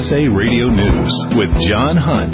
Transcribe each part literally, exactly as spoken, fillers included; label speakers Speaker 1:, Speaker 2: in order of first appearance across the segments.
Speaker 1: S A Radio News with John Hunt.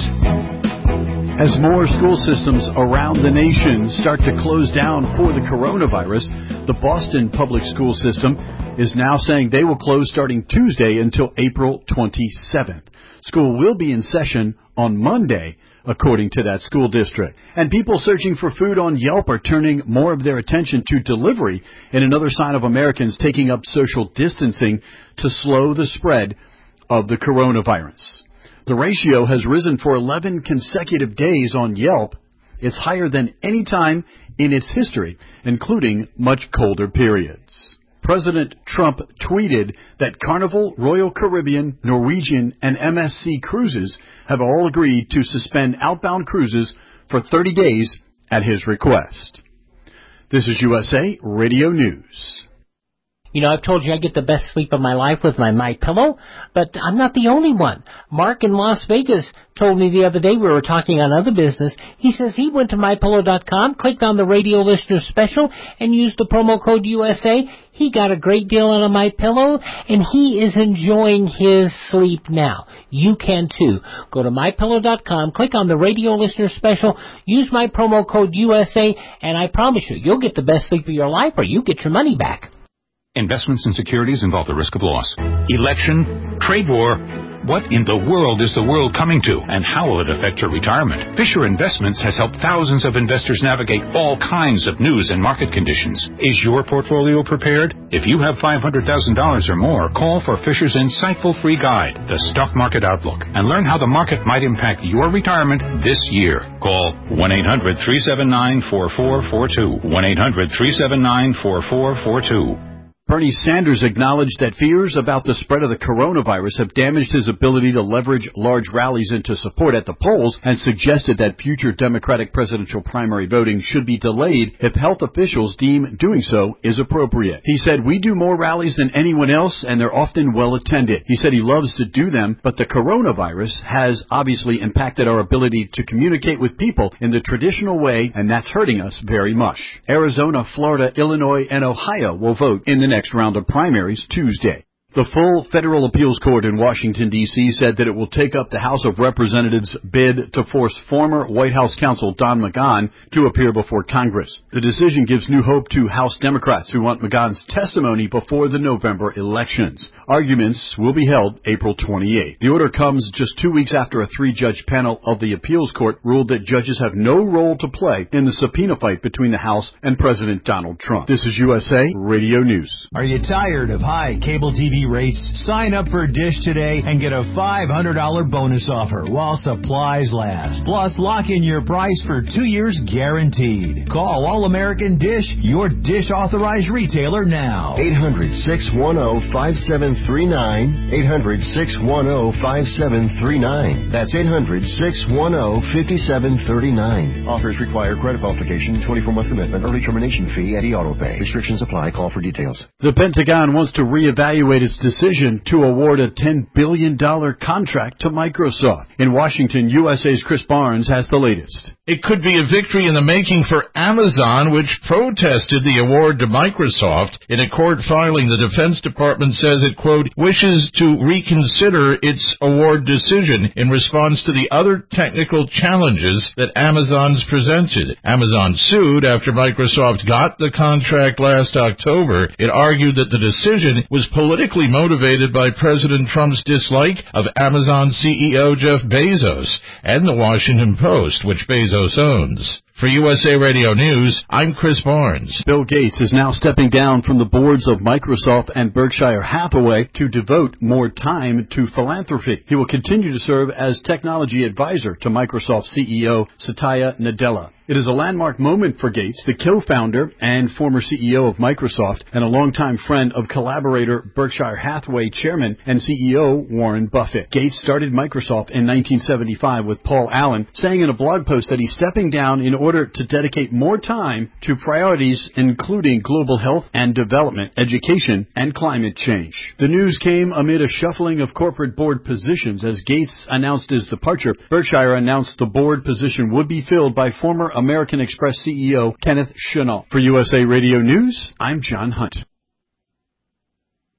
Speaker 1: As more school systems around the nation start to close down for the coronavirus, the Boston Public School System is now saying they will close starting Tuesday until April twenty-seventh. School will be in session on Monday, according to that school district. And people searching for food on Yelp are turning more of their attention to delivery in another sign of Americans taking up social distancing to slow the spread of the coronavirus. The ratio has risen for eleven consecutive days on Yelp. It's higher than any time in its history, including much colder periods. President Trump tweeted that Carnival, Royal Caribbean, Norwegian, and M S C cruises have all agreed to suspend outbound cruises for thirty days at his request. This is U S A Radio News.
Speaker 2: You know, I've told you I get the best sleep of my life with my MyPillow, but I'm not the only one. Mark in Las Vegas told me the other day, we were talking on other business, he says he went to My Pillow dot com, clicked on the radio listener special, and used the promo code U S A. He got a great deal on a MyPillow, and he is enjoying his sleep now. You can too. Go to My Pillow dot com, click on the radio listener special, use my promo code U S A, and I promise you, you'll get the best sleep of your life or you get your money back.
Speaker 3: Investments in securities involve the risk of loss. Election, trade war. What in the world is the world coming to, and how will it affect your retirement? Fisher Investments has helped thousands of investors navigate all kinds of news and market conditions. Is your portfolio prepared? If you have five hundred thousand dollars or more, call for Fisher's insightful free guide, The Stock Market Outlook, and learn how the market might impact your retirement this year. Call one eight hundred three seven nine four four four two, one eight hundred three seven nine four four four two.
Speaker 1: Bernie Sanders acknowledged that fears about the spread of the coronavirus have damaged his ability to leverage large rallies into support at the polls and suggested that future Democratic presidential primary voting should be delayed if health officials deem doing so is appropriate. He said, "We do more rallies than anyone else, and they're often well attended." He said he loves to do them, but the coronavirus has obviously impacted our ability to communicate with people in the traditional way, and that's hurting us very much. Arizona, Florida, Illinois, and Ohio will vote in the next next round of primaries Tuesday. The full federal appeals court in Washington, D C said that it will take up the House of Representatives' bid to force former White House counsel Don McGahn to appear before Congress. The decision gives new hope to House Democrats who want McGahn's testimony before the November elections. Arguments will be held April twenty-eighth. The order comes just two weeks after a three-judge panel of the appeals court ruled that judges have no role to play in the subpoena fight between the House and President Donald Trump. This is U S A Radio News.
Speaker 4: Are you tired of high cable T V rates? Sign up for Dish today and get a five hundred dollars bonus offer while supplies last. Plus, lock in your price for two years guaranteed. Call All-American Dish, your Dish authorized retailer now.
Speaker 5: eight hundred, six one zero, five seven three nine. eight hundred, six one zero, five seven three nine. That's eight hundred, six one zero, five seven three nine. Offers require credit qualification, twenty-four month commitment, early termination fee, Eddie Auto Pay. Restrictions apply. Call for details.
Speaker 1: The Pentagon wants to reevaluate its decision to award a ten billion dollars contract to Microsoft. In Washington, U S A's Chris Barnes has the latest.
Speaker 6: It could be a victory in the making for Amazon, which protested the award to Microsoft. In a court filing, the Defense Department says it, quote, wishes to reconsider its award decision in response to the other technical challenges that Amazon's presented. Amazon sued after Microsoft got the contract last October. It argued that the decision was politically motivated by President Trump's dislike of Amazon C E O Jeff Bezos and the Washington Post, which Bezos owns. For U S A Radio News, I'm Chris Barnes.
Speaker 1: Bill Gates is now stepping down from the boards of Microsoft and Berkshire Hathaway to devote more time to philanthropy. He will continue to serve as technology advisor to Microsoft C E O Satya Nadella. It is a landmark moment for Gates, the co-founder and former C E O of Microsoft and a longtime friend of collaborator Berkshire Hathaway chairman and C E O Warren Buffett. Gates started Microsoft in nineteen seventy-five with Paul Allen, saying in a blog post that he's stepping down in order to dedicate more time to priorities including global health and development, education, and climate change. The news came amid a shuffling of corporate board positions. As Gates announced his departure, Berkshire announced the board position would be filled by former American Express C E O Kenneth Chenault. For U S A Radio News, I'm John Hunt.